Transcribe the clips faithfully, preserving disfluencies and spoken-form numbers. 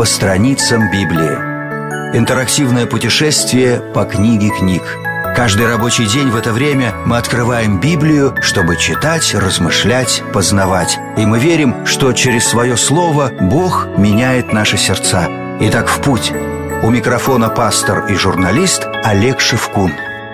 по страницам Библии. Интерактивное путешествие по книге книг. Каждый рабочий день в это время мы открываем Библию, чтобы читать, размышлять, познавать. И мы верим, что через свое слово Бог меняет наши сердца. Итак, в путь. У микрофона пастор и журналист Олег Шевкун.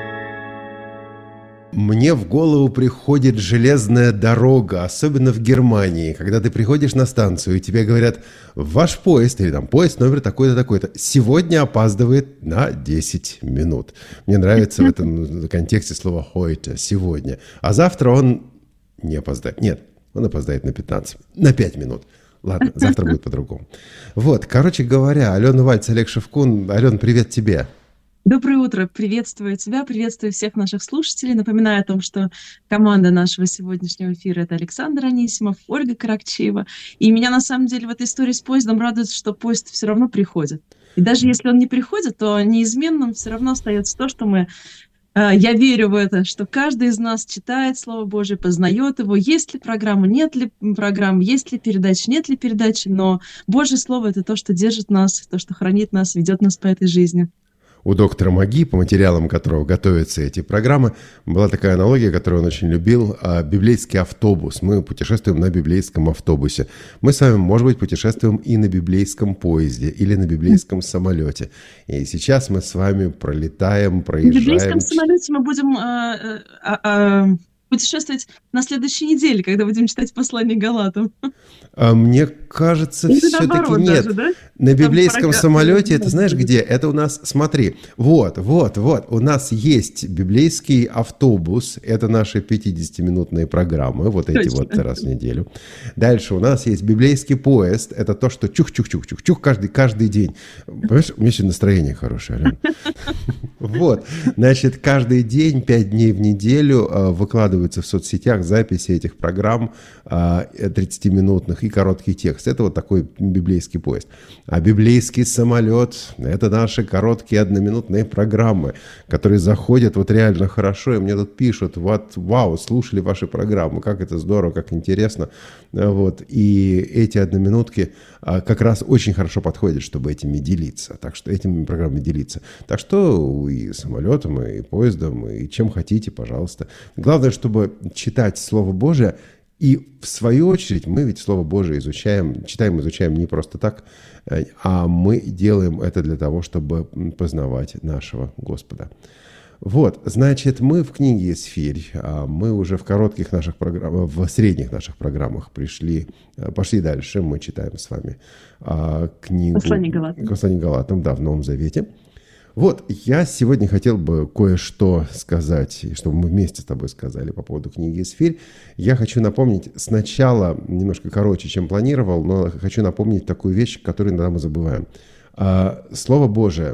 Мне в голову приходит железная дорога, особенно в Германии, когда ты приходишь на станцию, и тебе говорят: ваш поезд, или там поезд номер такой-то, такой-то, сегодня опаздывает на десять минут. Мне нравится в этом контексте слово «heute», сегодня. А завтра он не опоздает. Нет, он опоздает на пятнадцать, на пять минут. Ладно, завтра будет по-другому. Вот, короче говоря, Алена Вальц, Олег Шевкун. Ален, привет тебе. Доброе утро. Приветствую тебя, приветствую всех наших слушателей. Напоминаю о том, что команда нашего сегодняшнего эфира — это Александр Анисимов, Ольга Каракчеева. И меня, на самом деле, в этой истории с поездом радует, что поезд все равно приходит. И даже если он не приходит, то неизменным все равно остается то, что мы... Я верю в это, что каждый из нас читает Слово Божие, познает его. Есть ли программа, нет ли программ, есть ли передачи, нет ли передачи. Но Божье Слово — это то, что держит нас, то, что хранит нас, ведет нас по этой жизни. У доктора Маги, по материалам которого готовятся эти программы, была такая аналогия, которую он очень любил: библейский автобус. Мы путешествуем на библейском автобусе. Мы с вами, может быть, путешествуем и на библейском поезде, или на библейском самолете. И сейчас мы с вами пролетаем, проезжаем... На библейском самолете мы будем а, а, а, путешествовать на следующей неделе, когда будем читать послание Галатам. А мне кажется, или все-таки наоборот, нет. Даже, да? На библейском самолете, это знаешь где? Это у нас, смотри, вот, вот, вот, у нас есть библейский автобус, это наши пятидесятиминутные программы, вот эти Точно. Вот раз в неделю. Дальше у нас есть библейский поезд, это то, что чух-чух-чух-чух-чух каждый, каждый день. Понимаешь, у меня сегодня настроение хорошее, Алена. Вот, значит, каждый день, пять дней в неделю выкладываются в соцсетях записи этих программ тридцатиминутных и короткий текст. Это вот такой библейский поезд. А библейский самолет — это наши короткие одноминутные программы, которые заходят вот реально хорошо. И мне тут пишут: вот, вау, слушали ваши программы, как это здорово, как интересно. Вот. И эти одноминутки как раз очень хорошо подходят, чтобы этими делиться. Так что этими программами делиться. Так что и самолетом, и поездом, и чем хотите, пожалуйста. Главное, чтобы читать Слово Божие. И в свою очередь мы ведь Слово Божие изучаем, читаем, изучаем не просто так, а мы делаем это для того, чтобы познавать нашего Господа. Вот, значит, мы в книге «Исфирь», мы уже в коротких наших программах, в средних наших программах пришли, пошли дальше, мы читаем с вами книгу «Послание Галатам», «Послание Галатам», да, в Новом Завете. Вот, я сегодня хотел бы кое-что сказать, и чтобы мы вместе с тобой сказали по поводу книги «Исфирь». Я хочу напомнить сначала, немножко короче, чем планировал, но хочу напомнить такую вещь, которую иногда мы забываем. Слово Божие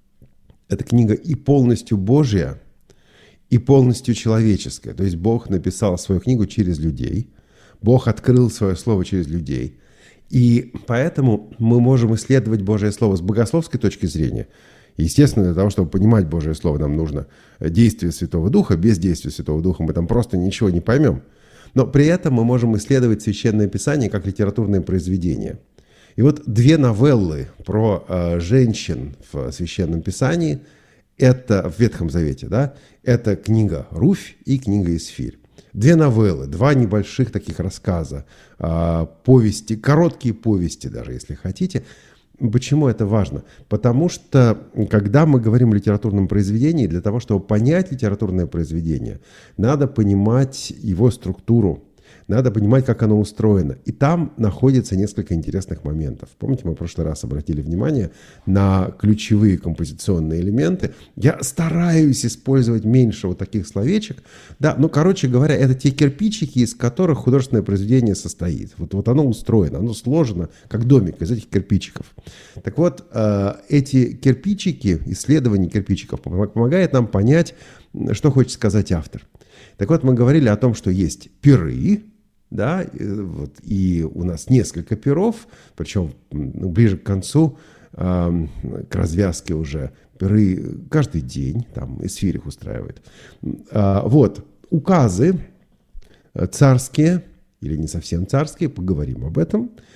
– это книга и полностью Божья, и полностью человеческая. То есть Бог написал свою книгу через людей, Бог открыл свое слово через людей. И поэтому мы можем исследовать Божье Слово с богословской точки зрения. Естественно, для того, чтобы понимать Божье Слово, нам нужно действие Святого Духа. Без действия Святого Духа мы там просто ничего не поймем. Но при этом мы можем исследовать Священное Писание как литературное произведение. И вот две новеллы про э, женщин в Священном Писании, это в Ветхом Завете, да, это книга «Руфь» и книга «Исфирь». Две новеллы, два небольших таких рассказа, э, повести, короткие повести даже, если хотите. Почему это важно? Потому что, когда мы говорим о литературном произведении, для того, чтобы понять литературное произведение, надо понимать его структуру, надо понимать, как оно устроено. И там находится несколько интересных моментов. Помните, мы в прошлый раз обратили внимание на ключевые композиционные элементы. Я стараюсь использовать меньше вот таких словечек. Да, ну, короче говоря, это те кирпичики, из которых художественное произведение состоит. Вот, вот оно устроено, оно сложено, как домик из этих кирпичиков. Так вот, эти кирпичики, исследование кирпичиков помогает нам понять, что хочет сказать автор. Так вот, мы говорили о том, что есть пиры, да, вот, и у нас несколько пиров, причем ну, ближе к концу, э, к развязке уже, пиры каждый день, там, Исфирь их устраивает. Э, вот, указы царские, или не совсем царские, поговорим об этом.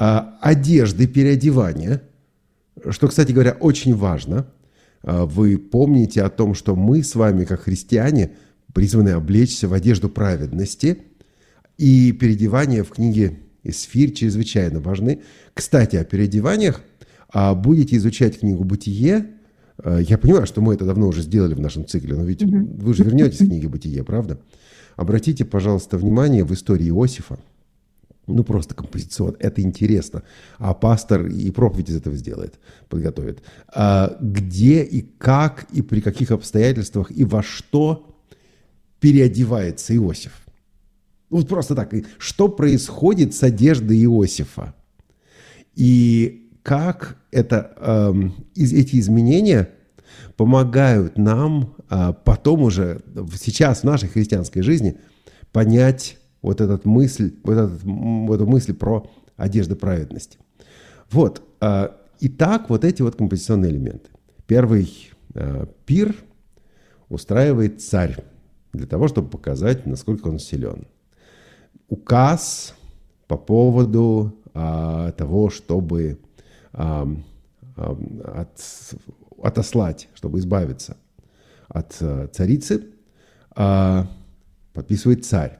а, одежды, переодевания, что, кстати говоря, очень важно. А, вы помните о том, что мы с вами, как христиане, призваны облечься в одежду праведности, и переодевания в книге «Эсфирь» чрезвычайно важны. Кстати, о переодеваниях а, будете изучать книгу «Бытие». А, я понимаю, что мы это давно уже сделали в нашем цикле, но ведь mm-hmm. вы же вернетесь в книге «Бытие», правда? Обратите, пожалуйста, внимание в истории Иосифа. Ну, просто композиционно. Это интересно. А пастор и проповедь из этого сделает, подготовит. А где и как, и при каких обстоятельствах, и во что переодевается Иосиф. Вот просто так. Что происходит с одеждой Иосифа? И как это, э, эти изменения помогают нам э, потом уже, сейчас в нашей христианской жизни, понять вот эту мысль, вот, этот, вот эту мысль про одежду праведности. Вот. Э, итак, вот эти вот композиционные элементы. Первый э, пир устраивает царь для того, чтобы показать, насколько он силен. Указ по поводу а, того, чтобы а, а, от, отослать, чтобы избавиться от а, царицы, а, подписывает царь.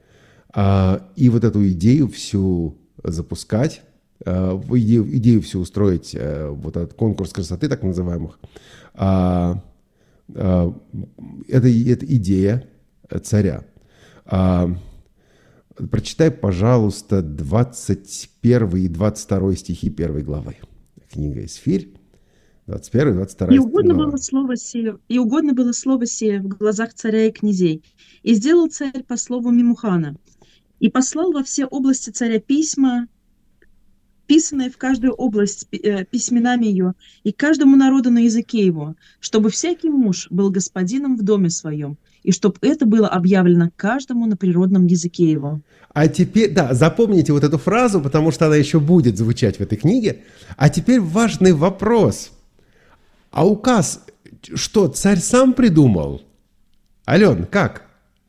А, и вот эту идею всю запускать, а, идею, идею всю устроить, а, вот этот конкурс красоты, так называемых, а, а, это, это идея царя. А, Прочитай, пожалуйста, двадцать первый и двадцать второй стихи первой главы. Книга «Эсфирь», двадцать первый и двадцать второй И угодно глава. было слово сие, и угодно было слово сие в глазах царя и князей. И сделал царь по слову Мемухана, и послал во все области царя письма, писанные в каждую область э, письменами ее, и каждому народу на языке его, чтобы всякий муж был господином в доме своем, и чтобы это было объявлено каждому на природном языке его. А теперь, да, запомните вот эту фразу, потому что она еще будет звучать в этой книге. А теперь важный вопрос. А указ, что, царь сам придумал? Ален, как?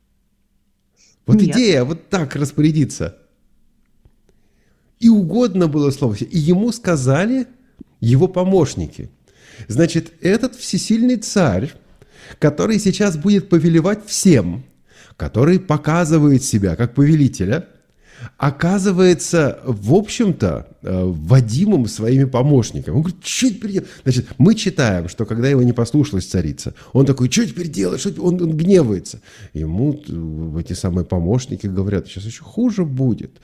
Вот Нет. идея вот так распорядиться. И угодно было слово, и ему сказали его помощники. Значит, этот всесильный царь, который сейчас будет повелевать всем, который показывает себя как повелителя, оказывается, в общем-то, вводимым своими помощниками. Он говорит, что теперь делать? Значит, мы читаем, что когда его не послушалась царица, он такой, что теперь делать? Что? Он, он гневается. Ему эти самые помощники говорят, сейчас еще хуже будет.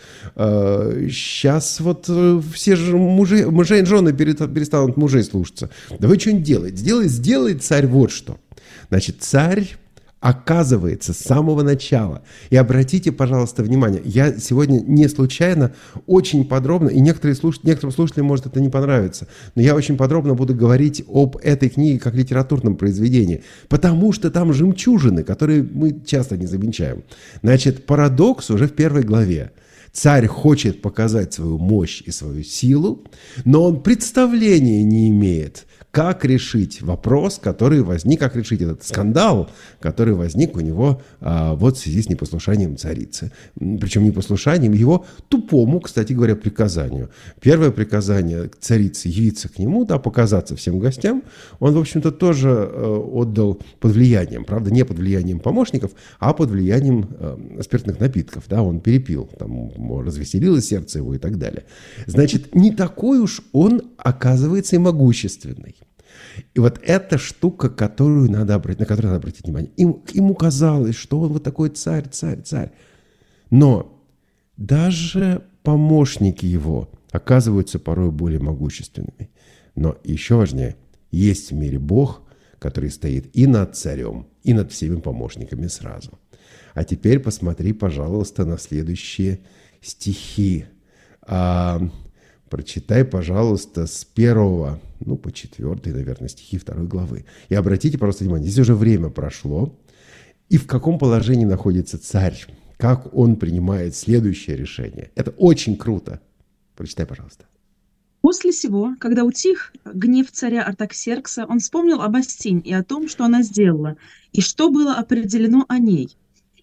Сейчас вот все же мужи, мужей и жены перестанут мужей слушаться. Давай что-нибудь делать. Сделай, сделай царь вот что. Значит, царь оказывается с самого начала. И обратите, пожалуйста, внимание, я сегодня не случайно очень подробно, и некоторые слуш... некоторым слушателям может это не понравиться, но я очень подробно буду говорить об этой книге как литературном произведении, потому что там жемчужины, которые мы часто не замечаем. Значит, парадокс уже в первой главе. Царь хочет показать свою мощь и свою силу, но он представления не имеет, как решить вопрос, который возник, как решить этот скандал, который возник у него а, вот в связи с непослушанием царицы. Причем непослушанием его тупому, кстати говоря, приказанию. Первое приказание царицы явиться к нему, да, показаться всем гостям, он, в общем-то, тоже э, отдал под влиянием, правда, не под влиянием помощников, а под влиянием э, спиртных напитков, да, он перепил, там, развеселилось сердце его и так далее. Значит, не такой уж он, оказывается, и могущественный. И вот эта штука, которую надо обратить, на которую надо обратить внимание. Им, ему казалось, что он вот такой царь, царь, царь. Но даже помощники его оказываются порой более могущественными. Но еще важнее, есть в мире Бог, который стоит и над царем, и над всеми помощниками сразу. А теперь посмотри, пожалуйста, на следующие стихи. А, прочитай, пожалуйста, с первого, ну, по четвертый, наверное, стихи второй главы. И обратите, пожалуйста, внимание, здесь уже время прошло. И в каком положении находится царь? Как он принимает следующее решение? Это очень круто. Прочитай, пожалуйста. После сего, когда утих гнев царя Артаксеркса, он вспомнил об Астинь и о том, что она сделала, и что было определено о ней.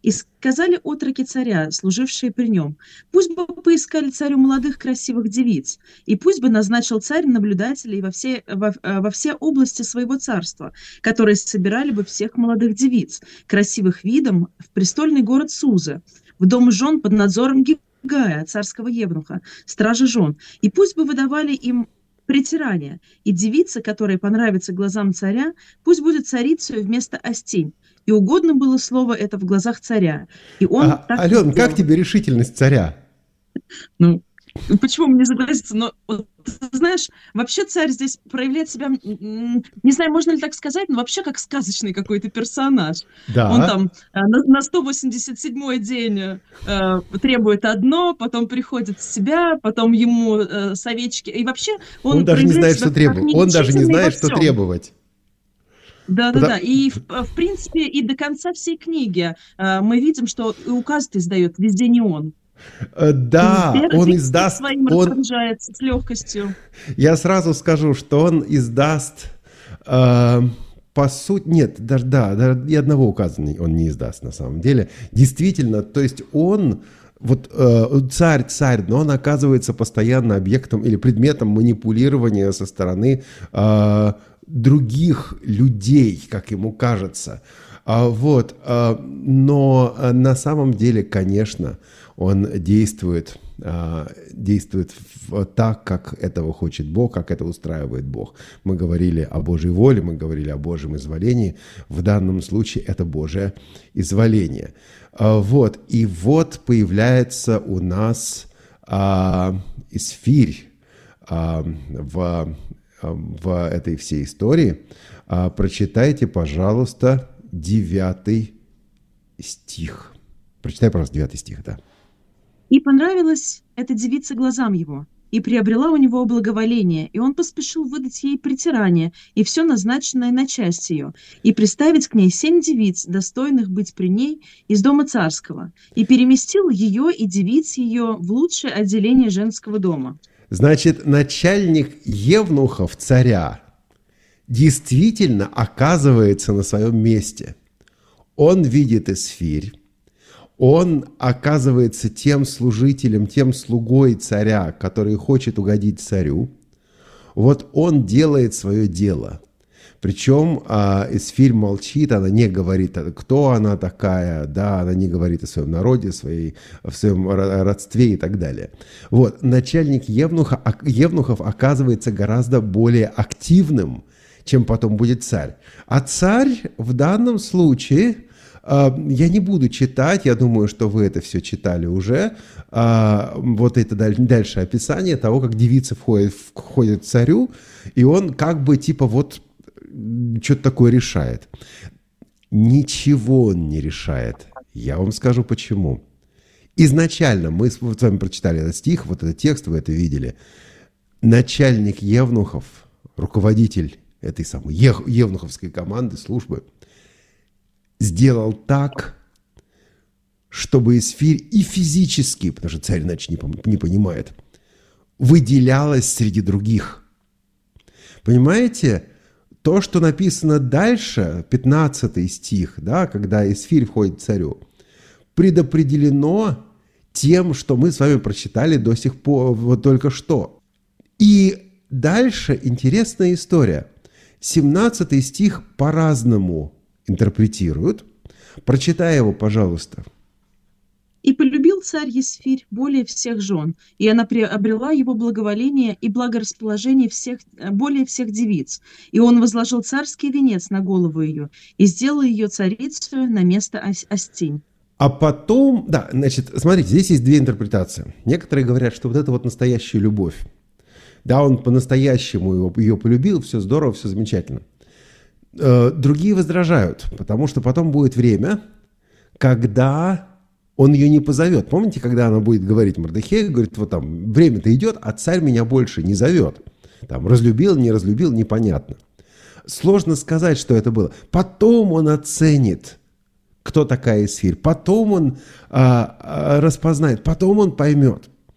И сказали отроки царя, служившие при нем: пусть бы поискали царю молодых красивых девиц, и пусть бы назначил царь наблюдателей во все, во, во все области своего царства, которые собирали бы всех молодых девиц, красивых видом, в престольный город Суза, в дом жен под надзором Гигая, царского евнуха, стражи жен, и пусть бы выдавали им притирание, и девица, которая понравится глазам царя, пусть будет царицей вместо Остинь. И угодно было слово это в глазах царя. И он А, так и Ален, как сделал. тебе решительность царя? Ну, почему мне согласиться? Но, вот, ты знаешь, вообще царь здесь проявляет себя, м, не знаю, можно ли так сказать, но вообще как сказочный какой-то персонаж. Он Да. там э, на, на сто восемьдесят седьмой день э, требует одно, потом приходит в себя, потом ему э, с овечки. И вообще он, Он даже не проявляет знает, себя что как требовать. Он даже не нерешительный во знает, что всем. требовать. Да-да-да. Потому- И, в, в принципе, и до конца всей книги э, мы видим, что и указ издает везде не он. Э, Да, Первый он стих издаст, своим он, распоряжается с легкостью. я сразу скажу, что он издаст, э, по сути, нет, даже, да, даже ни одного указа не- он не издаст на самом деле. Действительно, то есть он, вот э, царь, царь, но он оказывается постоянно объектом или предметом манипулирования со стороны э, других людей, как ему кажется. А, вот, а, но а, на самом деле, конечно, он действует, а, действует в- так, как этого хочет Бог, как это устраивает Бог. Мы говорили о Божьей воле, мы говорили о Божьем изволении. В данном случае это Божие изволение. А, вот, и вот появляется у нас а, Исфирь а, в, в этой всей истории. А, прочитайте, пожалуйста, девятый стих. Прочитай, пожалуйста, девятый стих, да. И понравилась эта девица глазам его, и приобрела у него благоволение, и он поспешил выдать ей притирание и все назначенное на часть ее, и приставить к ней семь девиц, достойных быть при ней из дома царского, и переместил ее и девиц ее в лучшее отделение женского дома. Значит, начальник евнухов царя действительно оказывается на своем месте. Он видит Исфирь, он оказывается тем служителем, тем слугой царя, который хочет угодить царю. Вот он делает свое дело. Причем а, Исфирь молчит, она не говорит, кто она такая, да, она не говорит о своем народе, своей, о своем родстве и так далее. Вот, начальник евнуха, евнухов оказывается гораздо более активным, чем потом будет царь. А царь в данном случае, э, я не буду читать, я думаю, что вы это все читали уже, э, вот это дальше описание того, как девица входит, входит к царю, и он как бы типа вот что-то такое решает. Ничего он не решает. Я вам скажу почему. Изначально мы с вами прочитали этот стих, вот этот текст, вы это видели. Начальник евнухов, руководитель этой самой ев, евнуховской команды, службы, сделал так, чтобы Исфирь и физически, потому что царь иначе не, не понимает, выделялась среди других. Понимаете? То, что написано дальше, пятнадцатый стих, да, когда Исфирь входит к царю, предопределено тем, что мы с вами прочитали до сих пор, вот только что. И дальше интересная история. семнадцатый стих по-разному интерпретируют. Прочитай его, пожалуйста. И полюбил царь Исфирь более всех жен, и она приобрела его благоволение и благорасположение всех, более всех девиц. И он возложил царский венец на голову ее и сделал ее царицей на место Остинь. А потом, да, значит, смотрите, здесь есть две интерпретации. Некоторые говорят, что вот это вот настоящая любовь. Да, он по-настоящему его, ее полюбил, все здорово, все замечательно. Другие возражают, потому что потом будет время, когда он ее не позовет. Помните, когда она будет говорить Мордехею, говорит, вот там, время-то идет, а царь меня больше не зовет. Там, разлюбил, не разлюбил, непонятно. Сложно сказать, что это было. Потом он оценит, кто такая Исфирь. Потом он а, а, распознает, потом он поймет.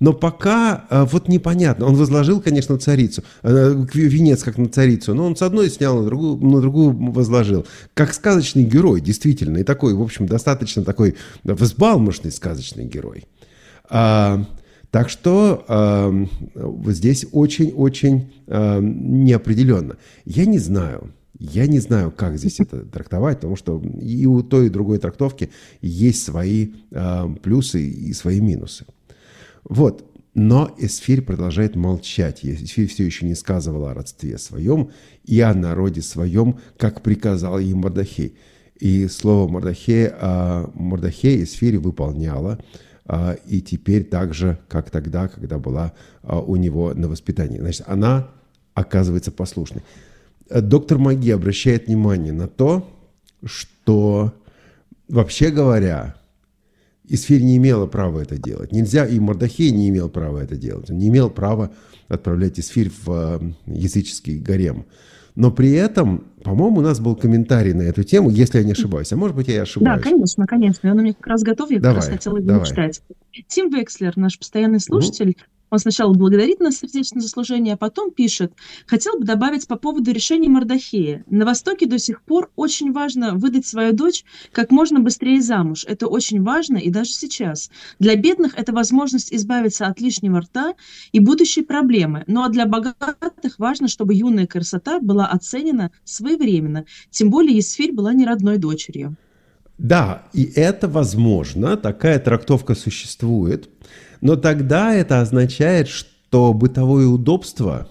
Но пока э, вот непонятно. Он возложил, конечно, царицу, э, венец как на царицу, но он с одной снял, на другую, на другую возложил. Как сказочный герой, действительно. И такой, в общем, достаточно такой взбалмошный сказочный герой. А, так что э, здесь очень-очень э, неопределенно. Я не знаю. Я не знаю, как здесь это трактовать, потому что и у той, и другой трактовки есть свои э, плюсы и свои минусы. Вот. Но Эсфирь продолжает молчать. Эсфирь все еще не сказывала о родстве своем и о народе своем, как приказал ей Мордохей. И слово Мордохея, э, Мордохей Эсфирь выполняла, э, и теперь так же, как тогда, когда была э, у него на воспитании. Значит, она оказывается послушной. Доктор Маги обращает внимание на то, что, вообще говоря, Эсфирь не имела права это делать. Нельзя, и Мордохей не имел права это делать. Он не имел права отправлять Эсфирь в языческий гарем. Но при этом, по-моему, у нас был комментарий на эту тему, если я не ошибаюсь. А может быть, я и ошибаюсь. Да, конечно, конечно. Он у меня как раз готов, я давай, как раз хотела его давай. читать. Тим Векслер, наш постоянный слушатель, угу. Он сначала благодарит нас сердечно за служение, а потом пишет: хотел бы добавить по поводу решения Мордохея. На Востоке до сих пор очень важно выдать свою дочь как можно быстрее замуж. Это очень важно и даже сейчас. Для бедных это возможность избавиться от лишнего рта и будущей проблемы. Ну а для богатых важно, чтобы юная красота была оценена своевременно. Тем более Эсфирь была не родной дочерью. Да, и это возможно, такая трактовка существует. Но тогда это означает, что бытовое удобство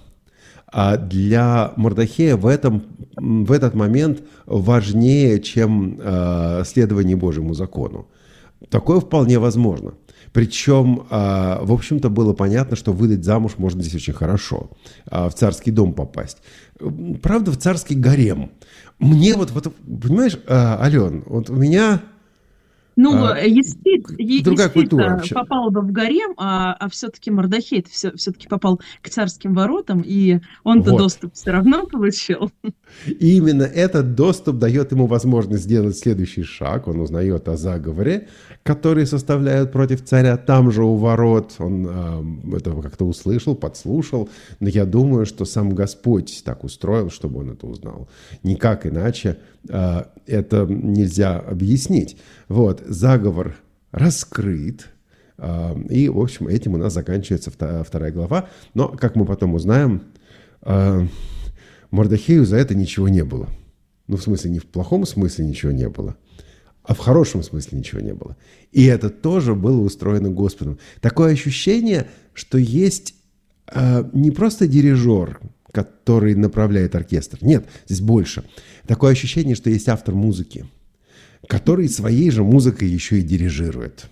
для Мордохея в, этом, в этот момент важнее, чем следование Божьему закону. Такое вполне возможно. Причем, в общем-то, было понятно, что выдать замуж можно здесь очень хорошо, в царский дом попасть. Правда, в царский гарем. Мне вот, вот понимаешь, Ален, вот у меня... Ну, а, Эсфирь, Эсфирь попал бы в гарем, а, а все-таки Мордохей все, все-таки попал к царским воротам, и он-то вот. доступ все равно получил. И именно этот доступ дает ему возможность сделать следующий шаг. Он узнает о заговоре, который составляют против царя там же у ворот. Он э, это как-то услышал, подслушал. Но я думаю, что сам Господь так устроил, чтобы он это узнал. Никак иначе э, это нельзя объяснить. Вот, заговор раскрыт. Э, и, в общем, этим у нас заканчивается вторая глава. Но, как мы потом узнаем... Э, Мордохею за это ничего не было. Ну, в смысле, не в плохом смысле ничего не было, а в хорошем смысле ничего не было. И это тоже было устроено Господом. Такое ощущение, что есть э, не просто дирижер, который направляет оркестр. Нет, здесь больше. Такое ощущение, что есть автор музыки, который своей же музыкой еще и дирижирует.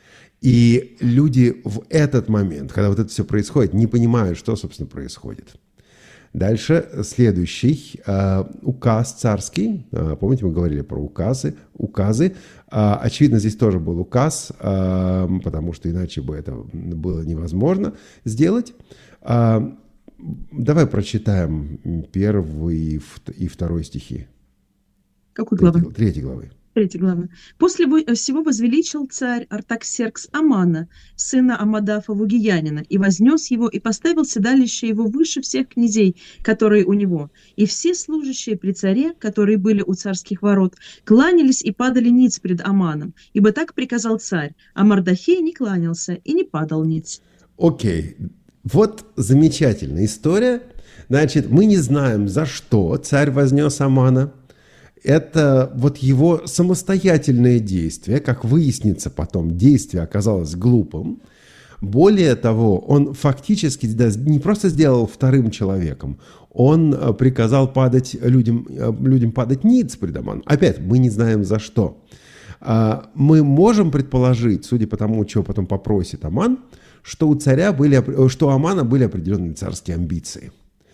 И люди в этот момент, когда вот это все происходит, не понимают, что, собственно, происходит. Дальше следующий э, указ царский. Э, помните, мы говорили про указы. Указы. Э, очевидно, здесь тоже был указ, э, потому что иначе бы это было невозможно сделать. Э, давай прочитаем первый и второй стихи. Какой главы? Третьей главы. Третья глава. «После всего возвеличил царь Артаксеркс Амана, сына Амадафа Вугиянина, и вознес его, и поставил седалище его выше всех князей, которые у него. И все служащие при царе, которые были у царских ворот, кланялись и падали ниц пред Аманом, ибо так приказал царь, а Мордохей не кланялся и не падал ниц». Окей, вот замечательная история. Значит, мы не знаем, за что царь вознес Амана. Это вот его самостоятельное действие, как выяснится потом, действие оказалось глупым. Более того, он фактически не просто сделал вторым человеком, он приказал падать людям, людям падать ниц пред Аманом. Опять, мы не знаем за что. Мы можем предположить, судя по тому, чего потом попросит Аман, что у царя были, что у Амана были определенные царские амбиции.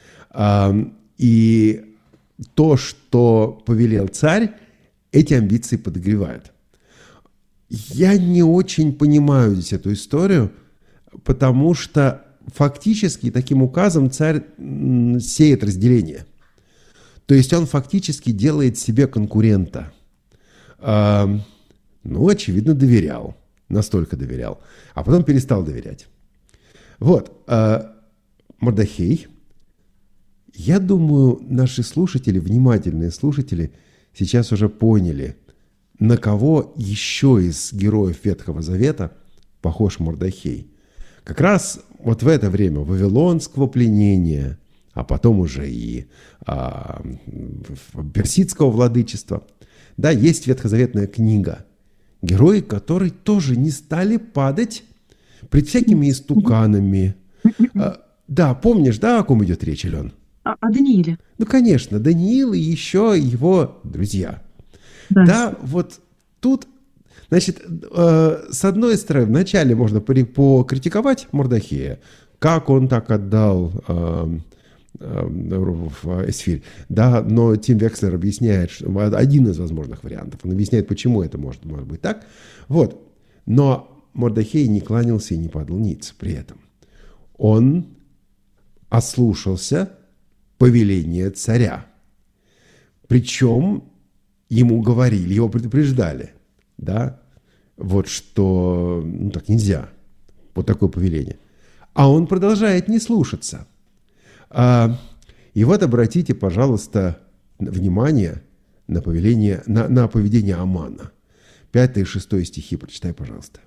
И то, что повелел царь, эти амбиции подогревает. Я не очень понимаю здесь эту историю, потому что фактически таким указом царь сеет разделение. То есть он фактически делает себе конкурента. Ну, очевидно, доверял. Настолько доверял. А потом перестал доверять. Вот, э, Мордехей, я думаю, наши слушатели, внимательные слушатели, сейчас уже поняли, на кого еще из героев Ветхого Завета похож Мордехей. Как раз вот в это время вавилонского пленения, а потом уже и а, персидского владычества, да, есть ветхозаветная книга, герои которой тоже не стали падать пред всякими истуканами. А, да, помнишь, да, о ком идет речь, Ален? О, о Данииле. Ну, конечно, Даниил и еще его друзья. Да, Да, вот тут, значит, э, с одной стороны, вначале можно покритиковать Мордехея, как он так отдал э, э, Эсфирь, да, но Тим Векслер объясняет, что, один из возможных вариантов, он объясняет, почему это может, может быть так, вот, но Мордехей не кланялся и не падал ниц при этом. Он ослушался повеления царя, причем ему говорили, его предупреждали, да, вот что, ну так нельзя, вот такое повеление. А он продолжает не слушаться. А, и вот обратите, пожалуйста, внимание на повеление, на, на поведение Амана. Пятый и шестой стихи прочитай, пожалуйста.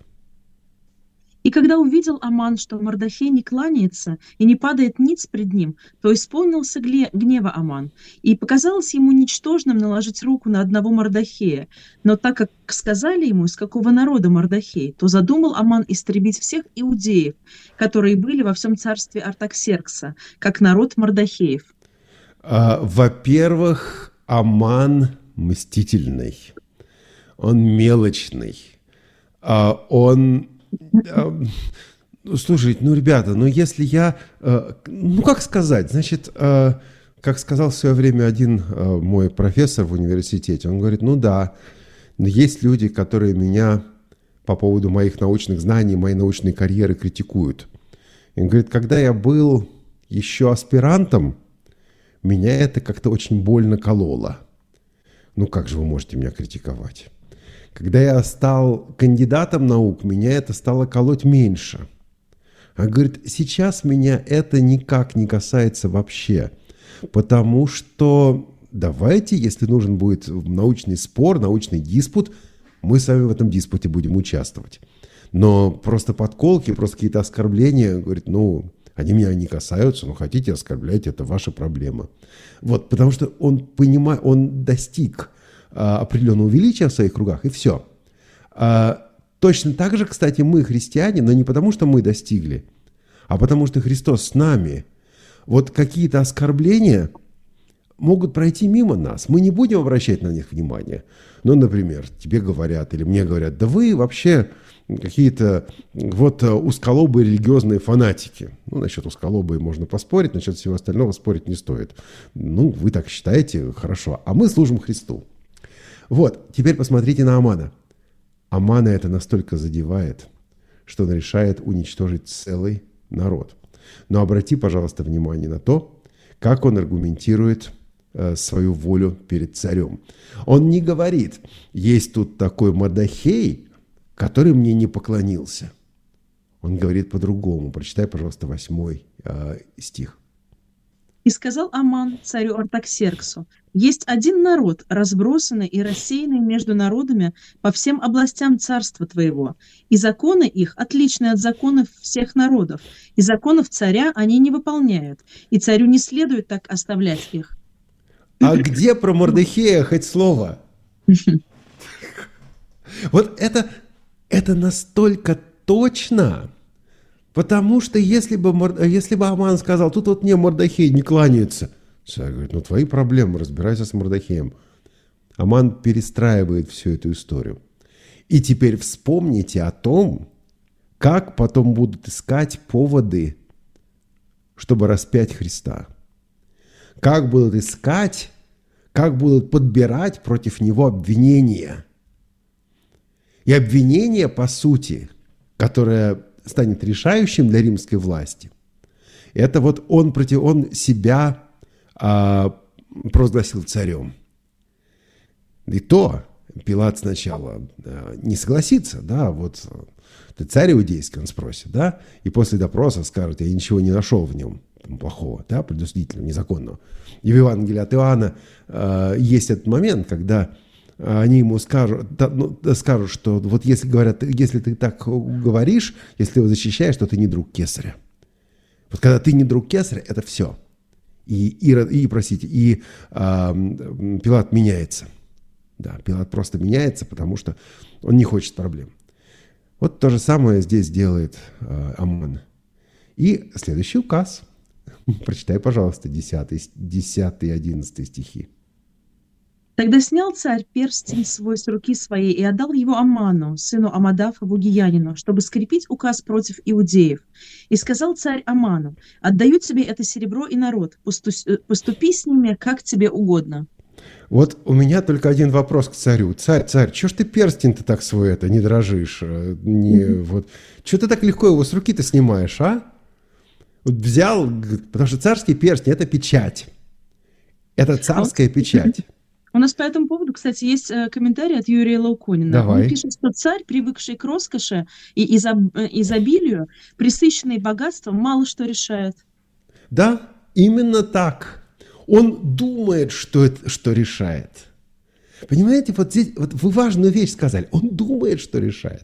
«И когда увидел Аман, что Мордехей не кланяется и не падает ниц пред ним, то исполнился гнева Аман, и показалось ему ничтожным наложить руку на одного Мордехея. Но так как сказали ему, из какого народа Мордехей, то задумал Аман истребить всех иудеев, которые были во всем царстве Артаксеркса, как народ Мордехеев». А, во-первых, Аман мстительный, он мелочный, а, он... Слушайте, ну, ребята, ну, если я... Ну, как сказать? Значит, как сказал в свое время один мой профессор в университете, он говорит, ну, да, но есть люди, которые меня по поводу моих научных знаний, моей научной карьеры критикуют. И он говорит, когда я был еще аспирантом, меня это как-то очень больно кололо. Ну, как же вы можете меня критиковать? Когда я стал кандидатом наук, меня это стало колоть меньше. А говорит, сейчас меня это никак не касается вообще. Потому что давайте, если нужен будет научный спор, научный диспут, мы с вами в этом диспуте будем участвовать. Но просто подколки, просто какие-то оскорбления, говорит, ну, они меня не касаются, но хотите оскорблять, это ваша проблема. Вот, потому что он понимает, он достиг определенного величия в своих кругах, и все. А, точно так же, кстати, мы христиане, но не потому, что мы достигли, а потому, что Христос с нами. Вот какие-то оскорбления могут пройти мимо нас. Мы не будем обращать на них внимания. Ну, например, тебе говорят или мне говорят, да вы вообще какие-то вот узколобые религиозные фанатики. Ну, насчет узколобые можно поспорить, насчет всего остального спорить не стоит. Ну, вы так считаете, хорошо. А мы служим Христу. Вот, теперь посмотрите на Амана. Амана это настолько задевает, что он решает уничтожить целый народ. Но обрати, пожалуйста, внимание на то, как он аргументирует э, свою волю перед царем. Он не говорит, есть тут такой Мордехей, который мне не поклонился. Он говорит по-другому. Прочитай, пожалуйста, восьмой э, стих. «И сказал Аман царю Артаксерксу, есть один народ, разбросанный и рассеянный между народами по всем областям царства твоего, и законы их отличны от законов всех народов, и законов царя они не выполняют, и царю не следует так оставлять их». А где про Мордехея хоть слово? Вот это, это настолько точно. Потому что если бы, если бы Аман сказал, тут вот мне Мордехей не кланяется, царь говорит, ну твои проблемы, разбирайся с Мордехеем. Аман перестраивает всю эту историю. И теперь вспомните о том, как потом будут искать поводы, чтобы распять Христа. Как будут искать, как будут подбирать против него обвинения. И обвинение, по сути, которое станет решающим для римской власти, это вот он, против, он себя а, провозгласил царем. И то Пилат сначала а, не согласится, да, вот Ты царь иудейский, он спросит, да? И после допроса скажет, я ничего не нашел в нем плохого, да, предусудительного, незаконного. И в Евангелии от Иоанна э, есть этот момент, когда они ему скажут, да, ну, скажут, что вот если говорят, если ты так говоришь, если ты его защищаешь, то ты не друг кесаря. Вот когда ты не друг кесаря, это все. И, и, и простите, и э, Пилат меняется. Да, Пилат просто меняется, потому что он не хочет проблем. Вот то же самое здесь делает э, Аман. И следующий указ. Прочитай, пожалуйста, десятый и одиннадцатый стихи. Тогда снял царь перстень свой с руки своей и отдал его Аману, сыну Амадафа Бугиянину, чтобы скрепить указ против иудеев. И сказал царь Аману: «Отдаю тебе это серебро и народ, поступи с ними, как тебе угодно». Вот у меня только один вопрос к царю. Царь, царь, чё ж ты перстень-то так свой это не дрожишь? Не, mm-hmm. вот, чё ты так легко его с руки-то снимаешь, а? Вот взял, потому что царский перстень – это печать. Это царская печать. У нас по этому поводу, кстати, есть комментарий от Юрия Лауконина. Давай. Он пишет, что царь, привыкший к роскоши и изоб... изобилию, пресыщенный богатством, мало что решает. Да, именно так. Он думает, что, это, что решает. Понимаете, вот здесь вот вы важную вещь сказали. Он думает, что решает.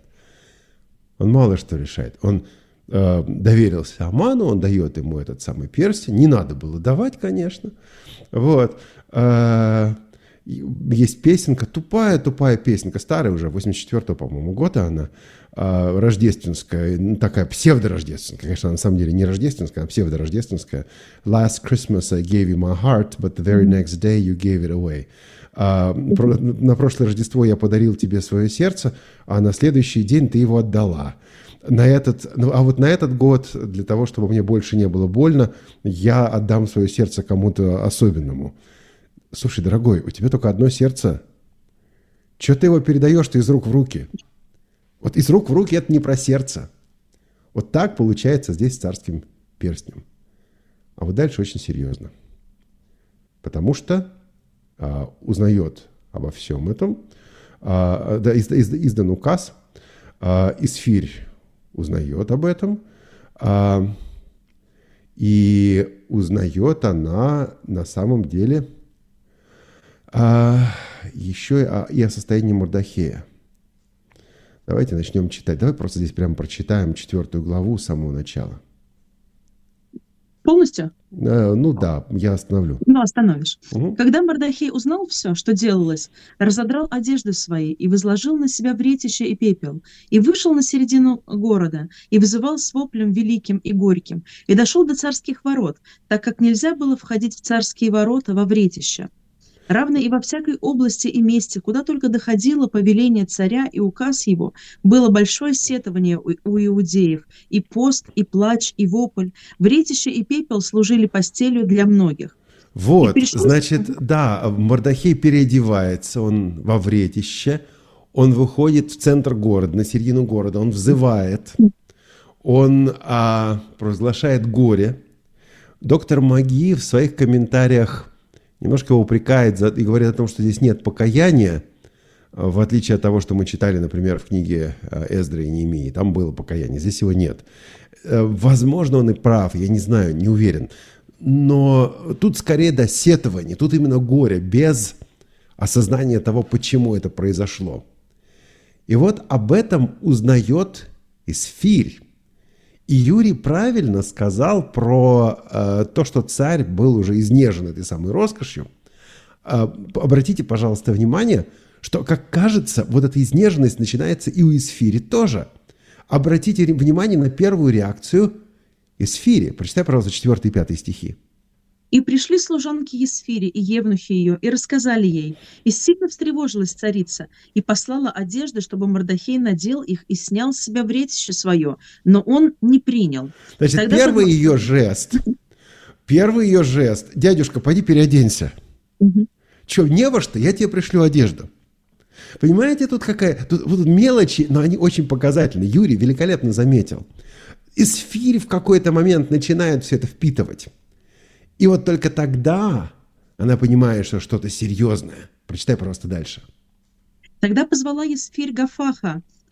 Он мало что решает. Он э, доверился Аману, он дает ему этот самый перстень. Не надо было давать, конечно. Вот. Э, есть песенка, тупая-тупая песенка, старая уже, восемьдесят четвёртого, по-моему, года она, э, рождественская, такая псевдорождественская, конечно, на самом деле не рождественская, а псевдорождественская. Last Christmas I gave you my heart, but the very next day you gave it away. Uh, про, на прошлое Рождество я подарил тебе свое сердце, а на следующий день ты его отдала. На этот, ну, а вот на этот год, для того, чтобы мне больше не было больно, я отдам свое сердце кому-то особенному. Слушай, дорогой, у тебя только одно сердце. Чего ты его передаешь-то из рук в руки? Вот из рук в руки это не про сердце. Вот так получается здесь с царским перстнем. А вот дальше очень серьезно. Потому что а, узнает обо всем этом. А, да, из, из, издан указ. А, Исфирь узнает об этом. А, и узнает она на самом деле а, еще а, и о состоянии Мордохея. Давайте начнем читать. Давай просто здесь прямо прочитаем четвертую главу с самого начала. Полностью? Э, ну да, я остановлю. Ну, остановишь. Угу. Когда Мордохей узнал все, что делалось, разодрал одежды свои и возложил на себя вретище и пепел, и вышел на середину города, и вызывал с воплем великим и горьким, и дошел до царских ворот, так как нельзя было входить в царские ворота во вретище. Равно и во всякой области и месте, куда только доходило повеление царя и указ его, было большое сетование у, у иудеев, и пост, и плач, и вопль. Вретище и пепел служили постелью для многих. Вот, пришлось... значит, да, Мордохей переодевается, он во вретище, он выходит в центр города, на середину города, он взывает, он а, провозглашает горе. Доктор Маги в своих комментариях немножко его упрекает за, и говорит о том, что здесь нет покаяния, в отличие от того, что мы читали, например, в книге Эздры и Неемии. Там было покаяние, здесь его нет. Возможно, он и прав, я не знаю, не уверен. Но тут скорее до сетования, тут именно горе, без осознания того, почему это произошло. И вот об этом узнает Исфирь. И Юрий правильно сказал про э, то, что царь был уже изнежен этой самой роскошью. Э, обратите, пожалуйста, внимание, что, как кажется, вот эта изнеженность начинается и у Исфири тоже. Обратите внимание на первую реакцию Исфири. Прочитай, пожалуйста, четвёртый и пятый стихи. «И пришли служанки Есфири и евнухи ее, и рассказали ей. И сильно встревожилась царица, и послала одежды, чтобы Мордохей надел их и снял с себя вретище свое, но он не принял». Значит, Тогда первый под... ее жест, первый ее жест, дядюшка, пойди переоденься. Угу. Че, не во что, я тебе пришлю одежду. Понимаете, тут какая, тут, тут мелочи, но они очень показательны. Юрий великолепно заметил. Исфирь в какой-то момент начинает все это впитывать. И вот только тогда она понимает, что что-то серьезное. Прочитай просто дальше. Тогда позвала Есфирь Гафаха,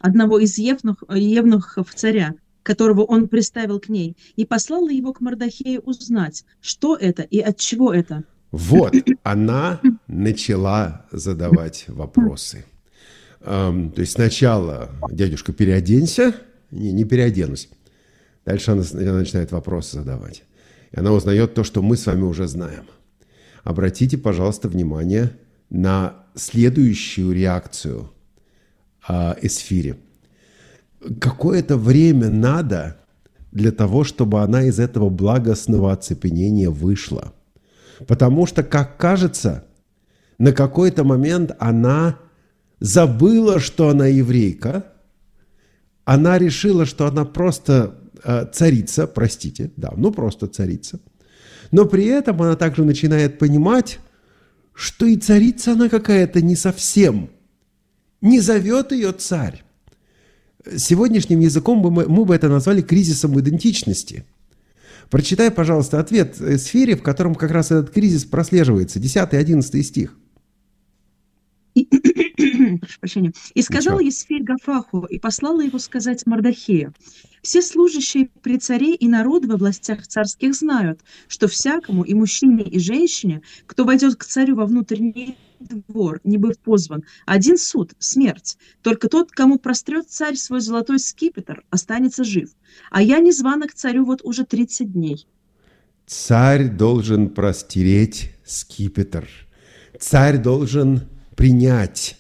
одного из евнух, евнухов царя, которого он приставил к ней, и послала его к Мордохею узнать, что это и от чего это. Вот, она начала задавать вопросы. Эм, то есть сначала: дядюшка, переоденься. Не, не переоденусь. Дальше она, она начинает вопросы задавать. И она узнает то, что мы с вами уже знаем. Обратите, пожалуйста, внимание на следующую реакцию э, Эсфири. Какое-то время надо для того, чтобы она из этого благостного оцепенения вышла. Потому что, как кажется, на какой-то момент она забыла, что она еврейка. Она решила, что она просто э, царица, простите, да, ну просто царица. Но при этом она также начинает понимать, что и царица она какая-то не совсем. Не зовет ее царь. Сегодняшним языком мы, мы бы это назвали кризисом идентичности. Прочитай, пожалуйста, ответ Эсфири, в котором как раз этот кризис прослеживается. десятый-одиннадцатый стих. И, прошу прощения. «И сказала Ничего. Есфирь Гафаху, и послала его сказать Мордохею: все служащие при царе и народ во властях царских знают, что всякому, и мужчине, и женщине, кто войдет к царю во внутренний двор, не быв позван, один суд — смерть. Только тот, кому прострет царь свой золотой скипетр, останется жив. А я не звана к царю вот уже тридцать дней». Царь должен простереть скипетр. Царь должен принять.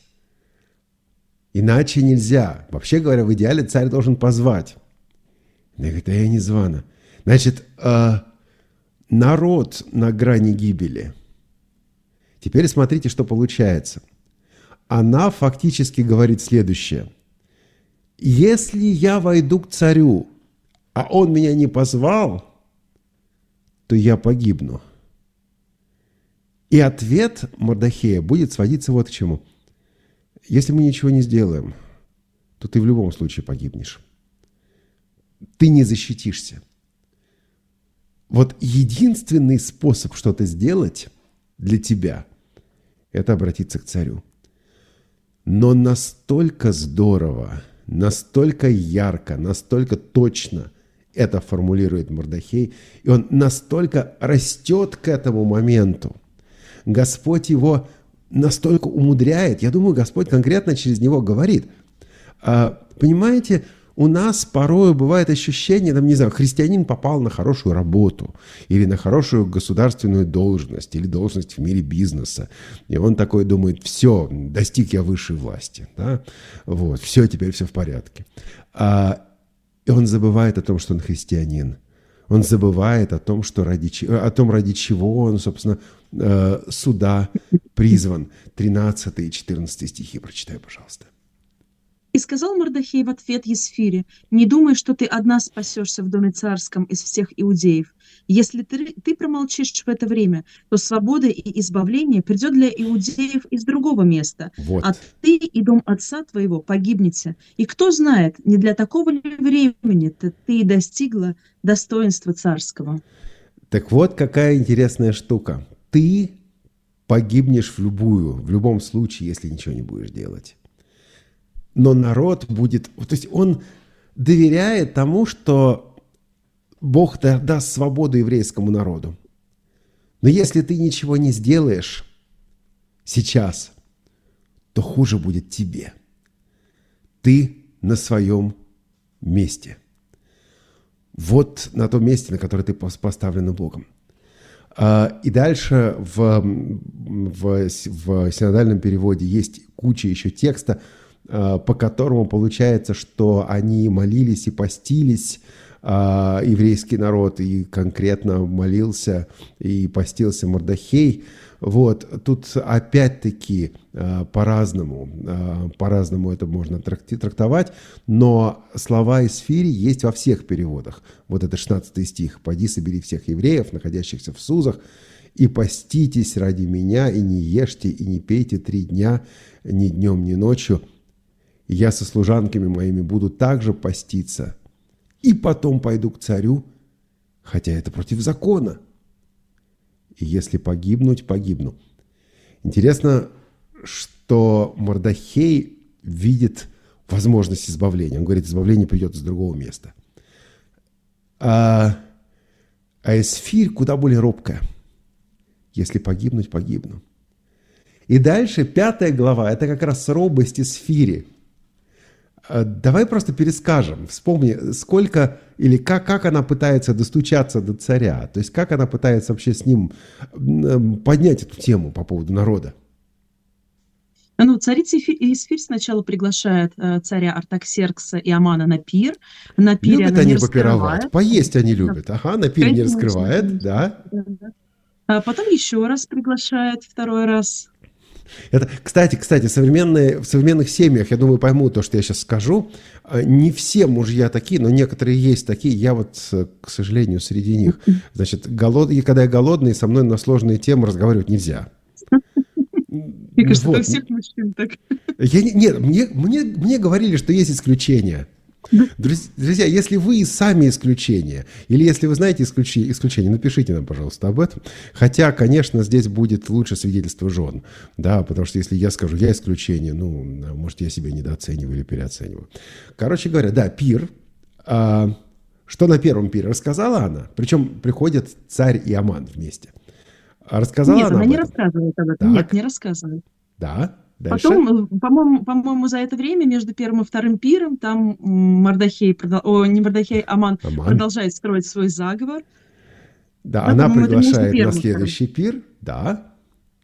Иначе нельзя. Вообще говоря, в идеале царь должен позвать. Она говорит: а я не звана. Значит, э, народ на грани гибели. Теперь смотрите, что получается. Она фактически говорит следующее: если я войду к царю, а он меня не позвал, то я погибну. И ответ Мордохея будет сводиться вот к чему. Если мы ничего не сделаем, то ты в любом случае погибнешь. Ты не защитишься. Вот единственный способ что-то сделать для тебя – это обратиться к царю. Но настолько здорово, настолько ярко, настолько точно это формулирует Мордохей, и он настолько растет к этому моменту. Господь его настолько умудряет. Я думаю, Господь конкретно через него говорит. А, понимаете, у нас порой бывает ощущение, там, не знаю, христианин попал на хорошую работу или на хорошую государственную должность или должность в мире бизнеса. И он такой думает: все, достиг я высшей власти. Да? Вот, все, теперь все в порядке. А, и он забывает о том, что он христианин. Он забывает о том, что ради, о том, ради чего он, собственно, сюда призван. тринадцатый и четырнадцатый стихи прочитай, пожалуйста. «И сказал Мордохей в ответ Есфире: не думай, что ты одна спасешься в доме царском из всех иудеев. Если ты, ты промолчишь в это время, то свобода и избавление придет для иудеев из другого места, Вот. а ты и дом отца твоего погибнете. И кто знает, не для такого ли времени ты, ты и достигла достоинства царского». Так вот, какая интересная штука. Ты погибнешь в любую, в любом случае, если ничего не будешь делать. Но народ будет... То есть он доверяет тому, что Бог даст свободу еврейскому народу. Но если ты ничего не сделаешь сейчас, то хуже будет тебе. Ты на своем месте. Вот на том месте, на которое ты поставлен Богом. И дальше в, в, в синодальном переводе есть куча еще текста, по которому получается, что они молились и постились, еврейский народ, и конкретно молился и постился Мордохей. Вот, тут опять-таки по-разному, по-разному это можно трактовать, но слова Эсфири есть во всех переводах. Вот это шестнадцатый стих. «Поди, собери всех евреев, находящихся в Сузах, и поститесь ради меня, и не ешьте, и не пейте три дня, ни днем, ни ночью. Я со служанками моими буду также поститься, и потом пойду к царю, хотя это против закона. И если погибнуть, погибну». Интересно, что Мордохей видит возможность избавления. Он говорит, избавление придет из другого места. А, а Эсфирь куда более робкая. Если погибнуть, погибну. И дальше пятая глава, это как раз робость Эсфири. Давай просто перескажем. Вспомни, сколько или как, как она пытается достучаться до царя. То есть, как она пытается вообще с ним поднять эту тему по поводу народа. Ну, царица Эсфирь сначала приглашает э, царя Артаксеркса и Амана на пир. На пире любят она они не попировать. Поесть они любят. Ага, на пире не раскрывает, да. Да, да. А потом еще раз приглашает, второй раз. Это, кстати, кстати, современные, в современных семьях, я думаю, поймут то, что я сейчас скажу. Не все мужья такие, но некоторые есть такие. Я вот, к сожалению, среди них. Значит, голод... и когда я голодный, со мной на сложные темы разговаривать нельзя. Мне кажется, вот. Это у всех мужчин так. Я, нет, мне, мне, мне говорили, что есть исключения. Друзья, если вы сами исключения, или если вы знаете исключение, исключение, напишите нам, пожалуйста, об этом. Хотя, конечно, здесь будет лучше свидетельство жен. Да, потому что если я скажу, я исключение, ну, может, я себя недооцениваю или переоцениваю. Короче говоря, да, пир. А, что на первом пире? Рассказала она. Причем приходят царь и Аман вместе. А рассказала Нет, она она об не этом? рассказывает об этом. Так. Нет, не рассказывает. Да. Дальше. Потом, по-моему, по-моему, за это время между первым и вторым пиром там Мордохей, о, не Мордохей, Аман, Аман продолжает строить свой заговор. Да, да, она приглашает на следующий пир, да.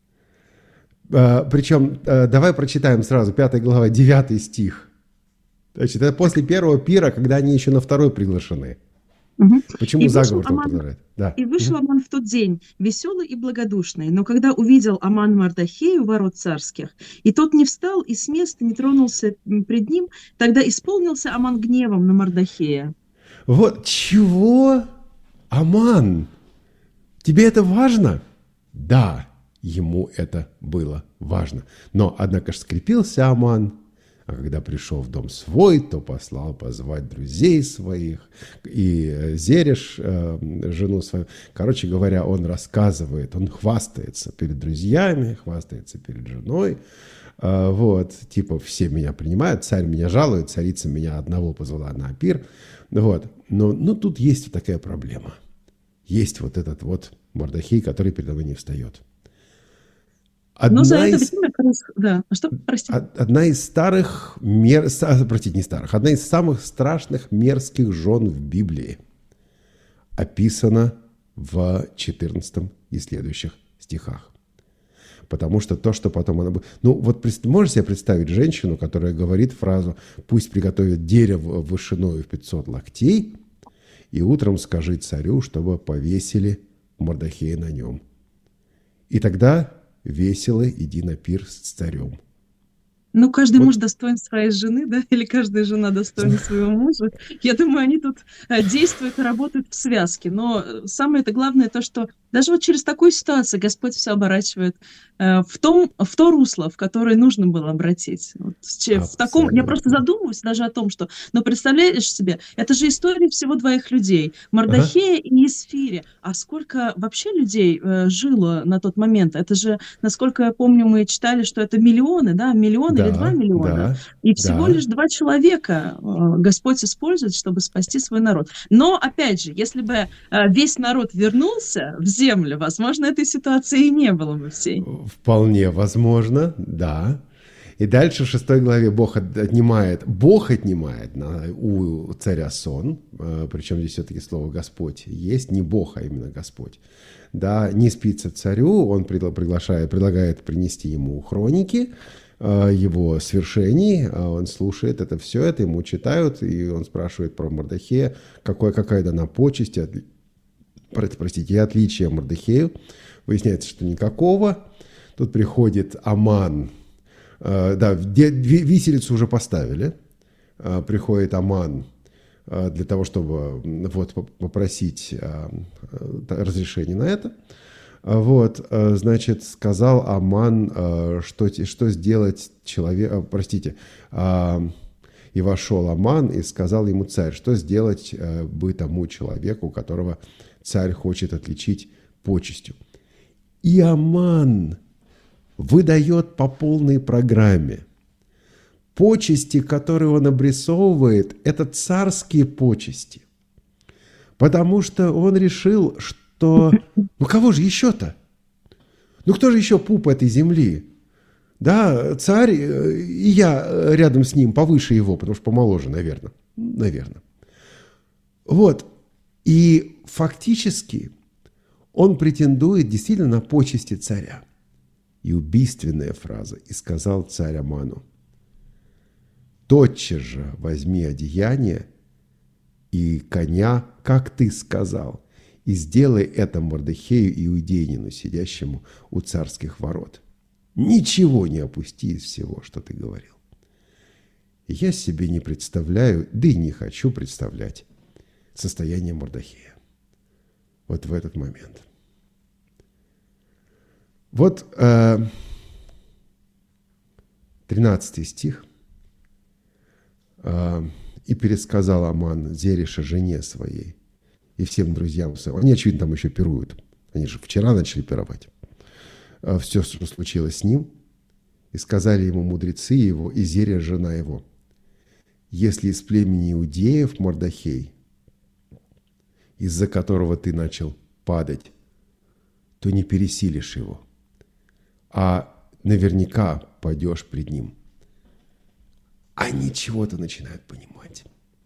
А, причем, а, давай прочитаем сразу, пятая глава, девятый стих. Значит, это после первого пира, когда они еще на второй приглашены. Угу. Почему и заговор Аман, продолжает? Да. И вышел угу. Аман в тот день, веселый и благодушный. Но когда увидел Аман Мордохея у ворот царских, и тот не встал и с места не тронулся пред ним, тогда исполнился Аман гневом на Мордохея. Вот чего? Аман, тебе это важно? Да, ему это было важно. Но, однако же, скрепился Аман. А когда пришел в дом свой, то послал позвать друзей своих и Зереш, э, жену свою. Короче говоря, он рассказывает, он хвастается перед друзьями, хвастается перед женой. Э, вот, типа, все меня принимают, царь меня жалует, царица меня одного позвала на пир. Вот. Но, но тут есть вот такая проблема. Есть вот этот вот Мордохей, который передо мной не встает. Одна Но за это из, время, да, что, прости. Одна из старых, мер, простите, не старых, одна из самых страшных мерзких жен в Библии описана в четырнадцатом и следующих стихах. Потому что то, что потом она будет... Ну, вот можете себе представить женщину, которая говорит фразу «Пусть приготовят дерево вышиною в пятьсот локтей, и утром скажи царю, чтобы повесили Мордохея на нем. И тогда... весело иди на пир с царем». Ну, каждый вот. муж достоин своей жены, да, или каждая жена достойна своего мужа. Я думаю, они тут действуют и работают в связке. Но самое-то главное то, что даже вот через такую ситуацию Господь все оборачивает э, в, том, в то русло, в которое нужно было обратить. Вот, в таком, я просто задумываюсь даже о том, что, ну, представляешь себе, это же история всего двоих людей, Мордохея ага. и Эсфири. А сколько вообще людей э, жило на тот момент? Это же, насколько я помню, мы читали, что это миллионы, да, миллионы да, или два миллиона. Да, и всего да. лишь два человека э, Господь использует, чтобы спасти свой народ. Но, опять же, если бы э, весь народ вернулся в землю, возможно, этой ситуации и не было бы всей. Вполне возможно, да. И дальше в шестой главе Бог отнимает, Бог отнимает на, у царя сон, причем здесь все-таки слово «Господь» есть, не Бог, а именно Господь. Да, не спится царю, он приглашает, предлагает принести ему хроники его свершений, он слушает это все, это ему читают, и он спрашивает про Мордохея, какой, какая дана почесть, простите, и отличие Мордохею. Выясняется, что никакого. Тут приходит Аман. Да, виселицу уже поставили. Приходит Аман для того, чтобы вот, попросить разрешение на это. Вот, значит, сказал Аман, что, что сделать человек, простите, и вошел Аман и сказал ему царь, что сделать бы тому человеку, которого царь хочет отличить почестью. И Аман выдает по полной программе почести, которые он обрисовывает, это царские почести. Потому что он решил, что... Ну, кого же еще-то? Ну, кто же еще пуп этой земли? Да, царь, и я рядом с ним, повыше его, потому что помоложе, наверное. Наверное. Вот. И фактически он претендует действительно на почести царя. И убийственная фраза. «И сказал царь Аману: тотчас же возьми одеяние и коня, как ты сказал, и сделай это Мордехею иудеянину, сидящему у царских ворот. Ничего не опусти из всего, что ты говорил». Я себе не представляю, да и не хочу представлять состояние Мордехея вот в этот момент. Вот э, тринадцатый стих. Э, «И пересказал Аман Зереша жене своей и всем друзьям своим». Они, очевидно, там еще пируют. Они же вчера начали пировать. Э, все, что случилось с ним. И сказали ему мудрецы его и Зерия, жена его: «Если из племени иудеев Мордехей, из-за которого ты начал падать, то не пересилишь его, а наверняка пойдешь пред ним». Они чего-то начинают понимать.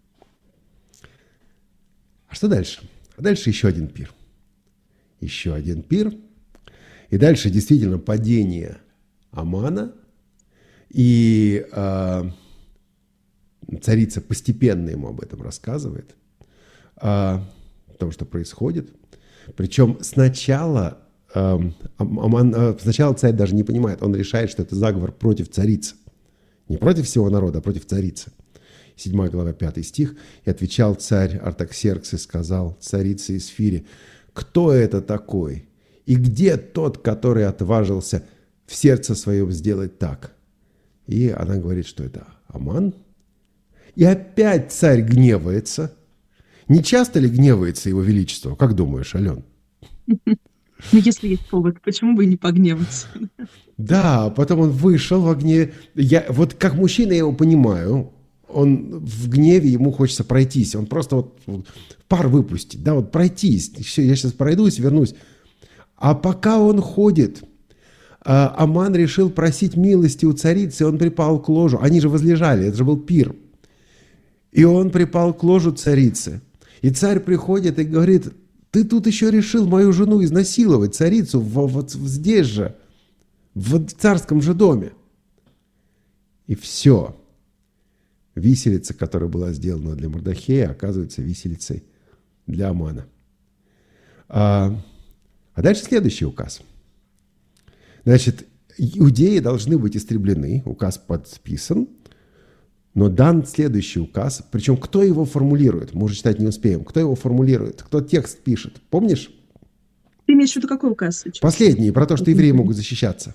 А что дальше? А дальше еще один пир. Еще один пир. И дальше действительно падение Амана. И э, царица постепенно ему об этом рассказывает. Э, о том, что происходит. Причем сначала... Аман, сначала царь даже не понимает, он решает, что это заговор против царицы. Не против всего народа, а против царицы. седьмая глава, пятый стих. «И отвечал царь Артаксеркс и сказал царице Эсфире: кто это такой? И где тот, который отважился в сердце своем сделать так?» И она говорит, что это Аман. И опять царь гневается. Не часто ли гневается его величество? Как думаешь, Ален? Ну, если есть повод, почему бы и не погневаться? Да, потом он вышел в гневе. Я, вот как мужчина я его понимаю, он в гневе, ему хочется пройтись. Он просто вот, вот пар выпустить, да, вот пройтись. Все, я сейчас пройдусь, вернусь. А пока он ходит, Аман решил просить милости у царицы, он припал к ложу. Они же возлежали, это же был пир. И он припал к ложу царицы. И царь приходит и говорит: ты тут еще решил мою жену изнасиловать, царицу, вот, вот здесь же, в царском же доме. И все. Виселица, которая была сделана для Мордехея, оказывается виселицей для Амана. А, а дальше следующий указ. Значит, иудеи должны быть истреблены, указ подписан, но дан следующий указ. Причем кто его формулирует? Мы уже читать не успеем. Кто его формулирует? Кто текст пишет? Помнишь? Ты имеешь в виду какой указ? Последний, про то, что евреи могут защищаться.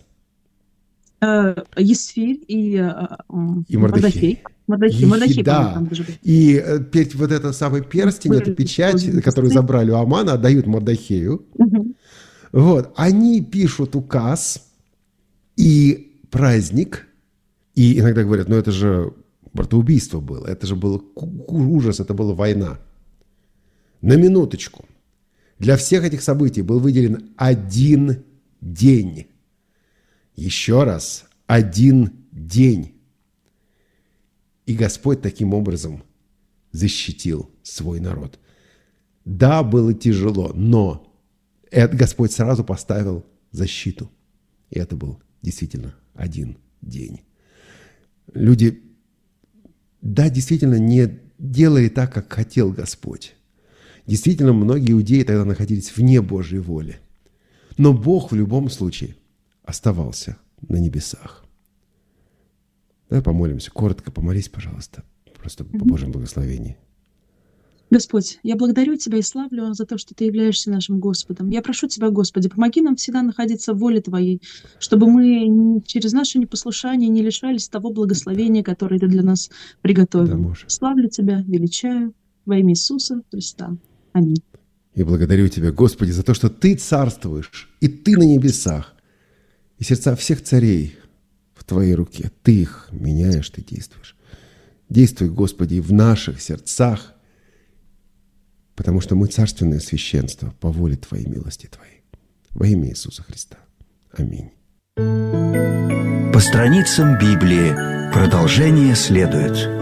Есфирь и, и Мордехей. Мордехей, Мордехей, да. И вот этот самый перстень, эта печать, которую забрали у Амана, отдают Мордехею. Угу. Вот. Они пишут указ и праздник. И иногда говорят, ну это же братоубийство было, это же был ужас, это была война. На минуточку. Для всех этих событий был выделен один день. Еще раз, один день. И Господь таким образом защитил свой народ. Да, было тяжело, но это Господь сразу поставил защиту. И это был действительно один день. Люди, да, действительно не делали так, как хотел Господь. Действительно, многие иудеи тогда находились вне Божьей воли. Но Бог в любом случае оставался на небесах. Давай помолимся. Коротко помолись, пожалуйста. Просто по Божьему благословению. Господь, я благодарю Тебя и славлю за то, что Ты являешься нашим Господом. Я прошу Тебя, Господи, помоги нам всегда находиться в воле Твоей, чтобы мы через наше непослушание не лишались того благословения, которое Ты для нас приготовил. Да, славлю Тебя, величаю во имя Иисуса Христа. Аминь. И благодарю Тебя, Господи, за то, что Ты царствуешь, и Ты на небесах, и сердца всех царей в Твоей руке. Ты их меняешь, Ты действуешь. Действуй, Господи, в наших сердцах, потому что мы царственное священство по воле Твоей милости Твоей. Во имя Иисуса Христа. Аминь. По страницам Библии продолжение следует.